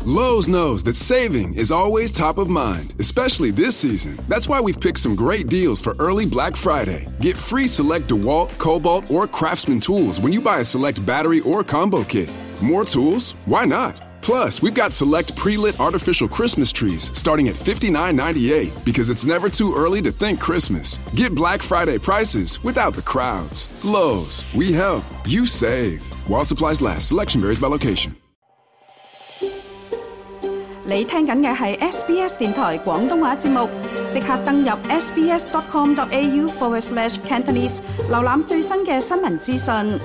Lowe's knows that saving is always top of mind, especially this season. That's why we've picked some great deals for early Black Friday. Get free select DeWalt, Cobalt, or Craftsman tools when you buy a select battery or combo kit. More tools? Why not? Plus, we've got select pre-lit artificial Christmas trees starting at $59.98 because it's never too early to think Christmas. Get Black Friday prices without the crowds. Lowe's, we help, you save. While supplies last, selection varies by location. 你聽緊嘅係 SBS 電台廣東話節目，即刻登入 sbs.com.au/Cantonese 瀏覽最新嘅新聞資訊。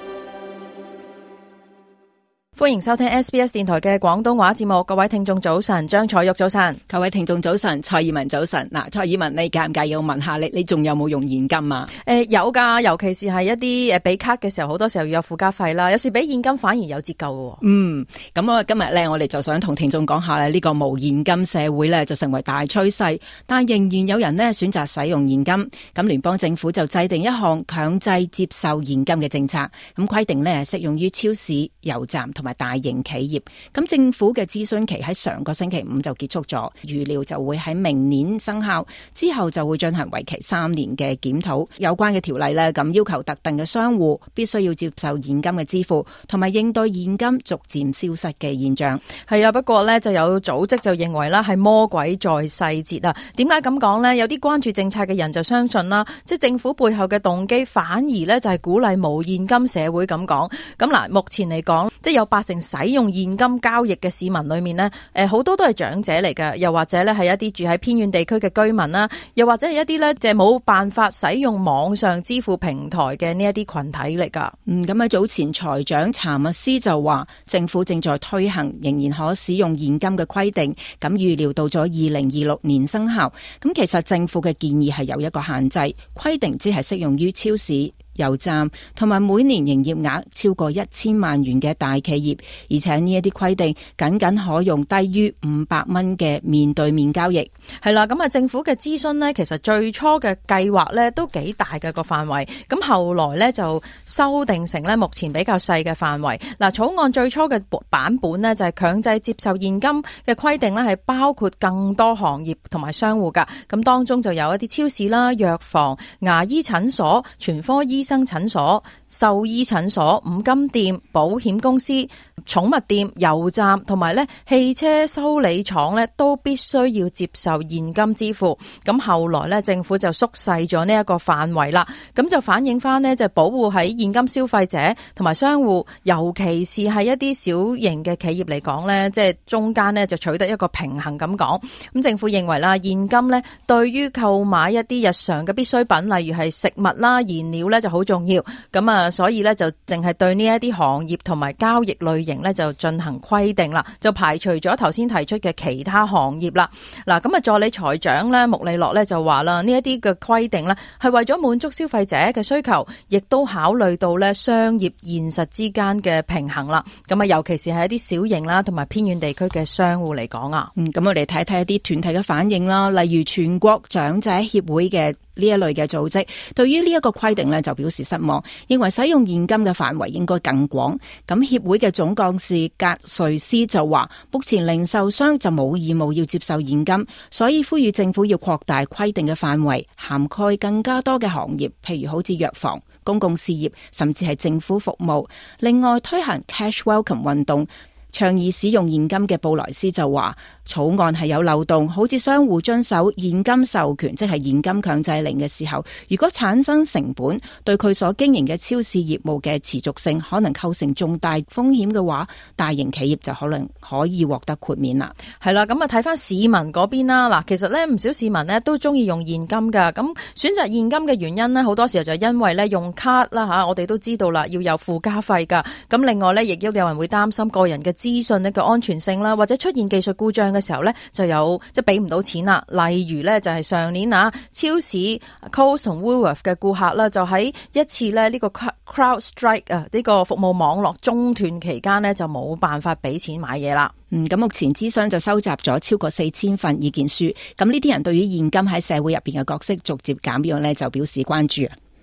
歡迎收聽 SBS 電台嘅廣東話節目，各位聽眾早晨，張彩玉早晨， 各位聽眾早晨，蔡以文早晨。嗱，蔡以文，你介唔介意我問下你仲有冇用現金啊？ 有㗎，尤其是係一啲俾卡嘅時候，好多時候要有附加費啦，有時俾現金反而有折扣嘅。 咁我今日咧，我哋就想同聽眾講下咧，呢個無現金社會咧就成為大趨勢，但仍然有人咧選擇使用現金。咁聯邦政府就制定一項強制接受現金嘅政策，咁規定咧適用於超市、油站同埋大型企業。咁政府嘅諮詢期喺上個星期五就結束咗，預料就會喺明年生效，之後就會進行為期3年嘅檢討。有關嘅條例呢，咁要求特定嘅商戶必須要接受現金嘅支付，同埋應對現金逐漸消失嘅現象。 係啊，不過呢就有組織就認為啦，係魔鬼在細節啊。點解咁講呢？有啲關注政策嘅人就相信啦，即係政府背後嘅動機反而呢就係鼓勵無現金社會咁講。咁嗱，目前嚟講，即係有80%使用現金交易嘅市民裏面呢，好多都係長者嚟㗎，又或者呢係一啲住喺偏遠地區嘅居民啦，又或者係一啲呢，即係冇辦法使用網上支付平台嘅呢一啲群體嚟㗎。 咁喺早前財長查密斯就話，政府正在推行仍然可使用現金嘅規定，咁預料到咗2026年生效。咁其實政府嘅建議係有一個限制，規定只係適用於超市、油站同埋每年營業額超過1000萬元嘅大企業，而且呢一啲規定僅可用低於500蚊嘅面對面交易。 係啦，咁啊政府嘅諮詢呢，其實最初嘅計劃呢都幾大嘅個範圍，咁後來呢就修訂成呢目前比較細嘅範圍。嗱，草案最初嘅版本呢就係強制接受現金嘅規定呢，係包括更多行業同埋商戶噶，咁當中就有一啲超市啦、藥房、牙醫診所、全科醫生診所、獸醫診所、五金店、保險公司、寵物店、油站同埋咧汽車修理廠咧都必須要接受現金支付。咁後來咧政府就縮細咗呢一個範圍啦，咁就反映翻呢，就保護喺現金消費者同埋商戶，尤其是係一啲小型嘅企業嚟講咧，即係中間呢就取得一個平衡咁講。咁政府認為啦，現金咧對於購買一啲日常嘅必需品，例如係食物啦、燃料咧就好重要。咁啊，所以咧就淨係對呢一啲行業同埋交易類型咧就進行規定啦，就排除咗頭先提出嘅其他行業啦。嗱，咁啊助理財長咧穆利諾咧就話啦，呢一啲嘅規定咧係為咗滿足消費者嘅需求，亦都考慮到咧商業現實之間嘅平衡啦。咁啊，尤其是係一啲小型啦同埋偏遠地區嘅商戶嚟講啊。 咁我哋睇睇一啲團體嘅反應啦，例如全國長者協會嘅呢一類嘅組織對於呢一個規定呢就表示失望，認為使用現金嘅範圍應該更廣。咁協會嘅總幹事格瑞斯就話，目前零售商就冇義務要接受現金，所以呼籲政府要擴大規定嘅範圍，涵蓋更加多嘅行業，譬如好似藥房、公共事業，甚至係政府服務。另外推行 Cash Welcome 運動，倡議使用現金嘅布萊斯就話，草案係有漏洞，好似商戶遵守現金授權，即係現金強制令嘅時候，如果產生成本，對佢所經營嘅超市業務嘅持續性可能構成重大風險嘅話，大型企業就可能可以獲得豁免啦。 係啦，咁啊睇翻市民嗰邊啦，嗱，其實咧唔少市民咧都中意用現金噶，咁選擇現金嘅原因咧，好多時候就因為咧用卡啦吓，我哋都知道啦，要有附加費噶。咁另外咧，亦都有人會擔心個人嘅資訊呢個安全性啦，或者出現技術故障嘅時候咧，就有即係俾唔到錢啦。例如咧就係上年啊，超市 Coles 同 Woolworth 嘅顧客啦，就喺一次咧呢個 CrowdStrike 啊呢個服務網絡中斷期間呢，就冇辦法俾錢買嘢啦。 咁目前諮詢就收集咗超過4000份意見書，咁呢啲人對於現金喺社會入邊嘅角色逐漸減弱呢，就表示關注。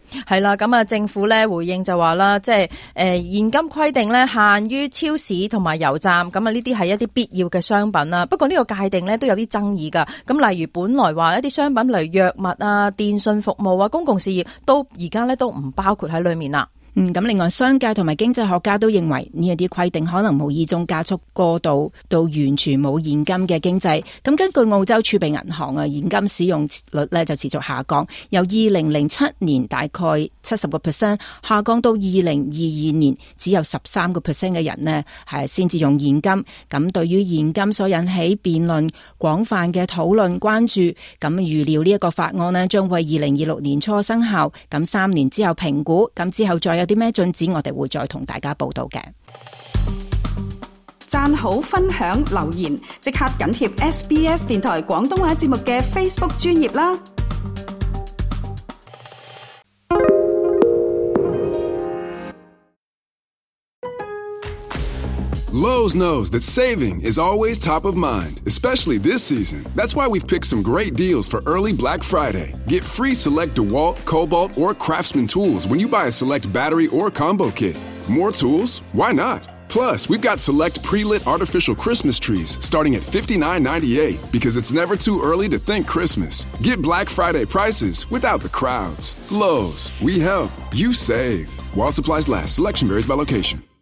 係啦，咁啊，政府咧回應就話啦，即係現金規定咧限於超市同埋油站，咁啊呢啲係一啲必要嘅商品啦。不過呢個界定咧都有啲爭議噶。咁例如本來話一啲商品，例如藥物啊、電信服務啊、公共事業，都而家咧都唔包括喺裏面啦。 咁另外商界同埋經濟學家都認為呢一啲規定可能無意中加速過渡到完全冇現金嘅經濟。咁根據澳洲儲備銀行啊，現金使用率咧就持續下降，由2007年大概70% 下降到2022年只有13% 嘅人呢係先至用現金。咁對於現金所引起辯論廣泛嘅討論關注，咁預料呢一個法案呢將會2026年初生效，咁3年之後評估，咁之後再有啲咩進展，我哋會再同大家報道嘅。 讚好、分享、留言，即刻緊貼 SBS 電台廣東話節目嘅 Facebook 專頁啦。 Lowe's knows that saving is always top of mind, especially this season. That's why we've picked some great deals for early Black Friday. Get free select DeWalt, Cobalt, or Craftsman tools when you buy a select battery or combo kit. More tools? Why not? Plus, we've got select pre-lit artificial Christmas trees starting at $59.98 because it's never too early to think Christmas. Get Black Friday prices without the crowds. Lowe's, we help, you save. While supplies last, selection varies by location.